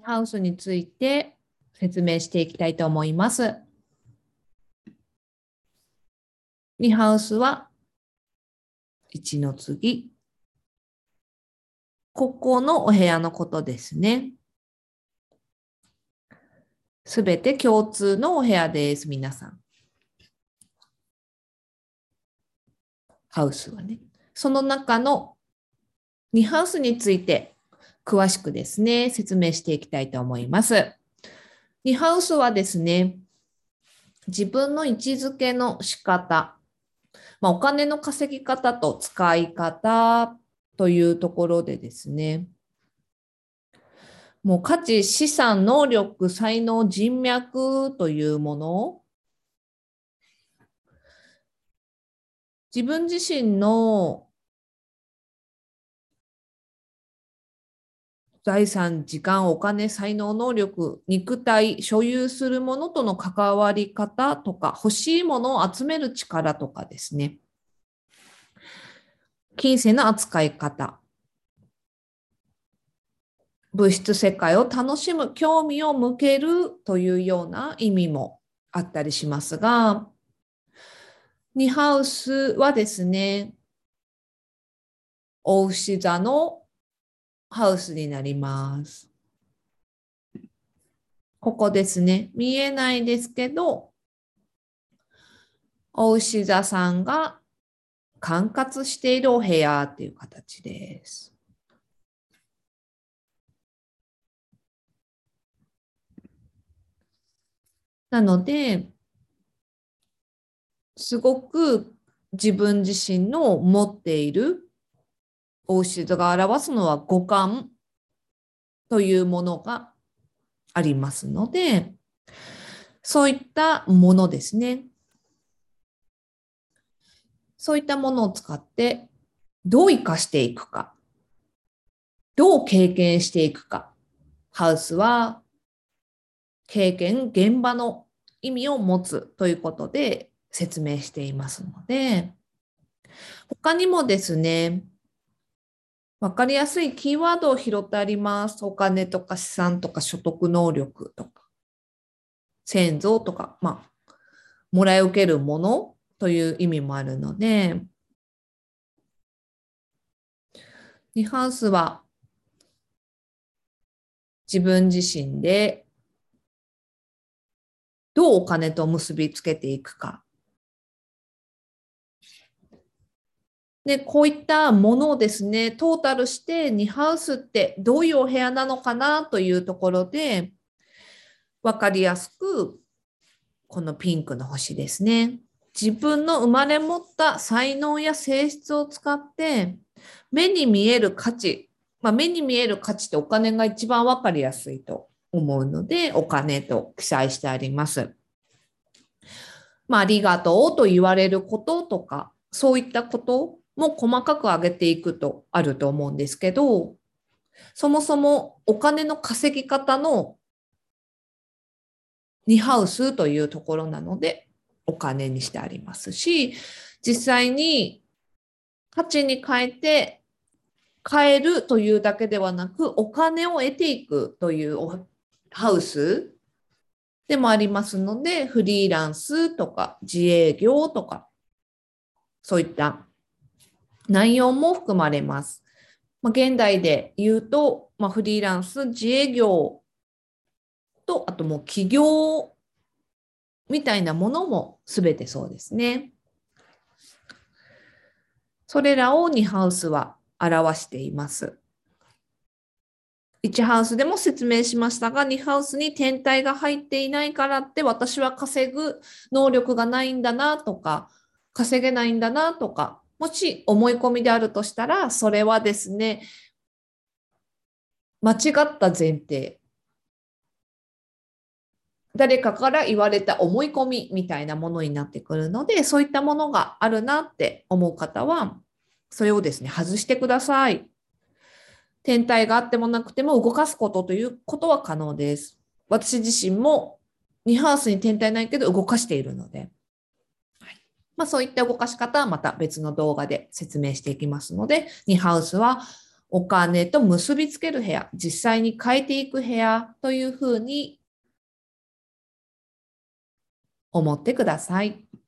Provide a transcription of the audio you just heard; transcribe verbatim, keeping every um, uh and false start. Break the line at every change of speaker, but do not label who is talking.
ハウスについて説明していきたいと思います。にハウスはいちの次。ここのお部屋のことですね。すべて共通のお部屋です、皆さん。ハウスはね。その中のにハウスについて詳しくですね、説明していきたいと思います。にハウスはですね、自分の位置づけの仕方、まあ、お金の稼ぎ方と使い方というところでですね、もう価値、資産、能力、才能、人脈というもの、自分自身の財産、時間、お金、才能、能力、肉体、所有するものとの関わり方とか、欲しいものを集める力とかですね、金銭の扱い方、物質世界を楽しむ、興味を向けるというような意味もあったりしますが、にハウスはですね、お牛座のハウスになります。ここですね。見えないですけど、お牛座さんが管轄しているお部屋っていう形です。なので、すごく自分自身の持っているお牛座が表すのは五感というものがありますので、そういったものですね。そういったものを使ってどう生かしていくか、どう経験していくか。ハウスは経験、現場の意味を持つということで説明していますので、他にもですね、わかりやすいキーワードを拾ってあります。お金とか資産とか所得能力とか、先祖とか、まあ、もらい受けるものという意味もあるので、ニハウスは自分自身でどうお金と結びつけていくか。で、こういったものをですね、トータルしてにハウスってどういうお部屋なのかなというところで、わかりやすく、このピンクの星ですね。自分の生まれ持った才能や性質を使って、目に見える価値、まあ、目に見える価値ってお金が一番わかりやすいと思うので、お金と記載してあります。まあ、ありがとうと言われることとか、そういったことも細かく挙げていくとあると思うんですけど、そもそもお金の稼ぎ方のにハウスというところなので、お金にしてありますし、実際に価値に変えて変えるというだけではなく、お金を得ていくというハウスでもありますので、フリーランスとか自営業とか、そういった内容も含まれます。まあ、現代で言うと、まあ、フリーランス、自営業と、あともう起業みたいなものもすべてそうですね。それらをにハウスは表しています。いちハウスでも説明しましたが、にハウスに天体が入っていないからって私は稼ぐ能力がないんだなとか、稼げないんだなとか、もし思い込みであるとしたら、それはですね、間違った前提。誰かから言われた思い込みみたいなものになってくるので、そういったものがあるなって思う方は、それをですね、外してください。天体があってもなくても動かすことということは可能です。私自身もにハウスに天体ないけど動かしているので、まあ、そういった動かし方はまた別の動画で説明していきますので、にハウスはお金と結びつける部屋、実際に変えていく部屋というふうに思ってください。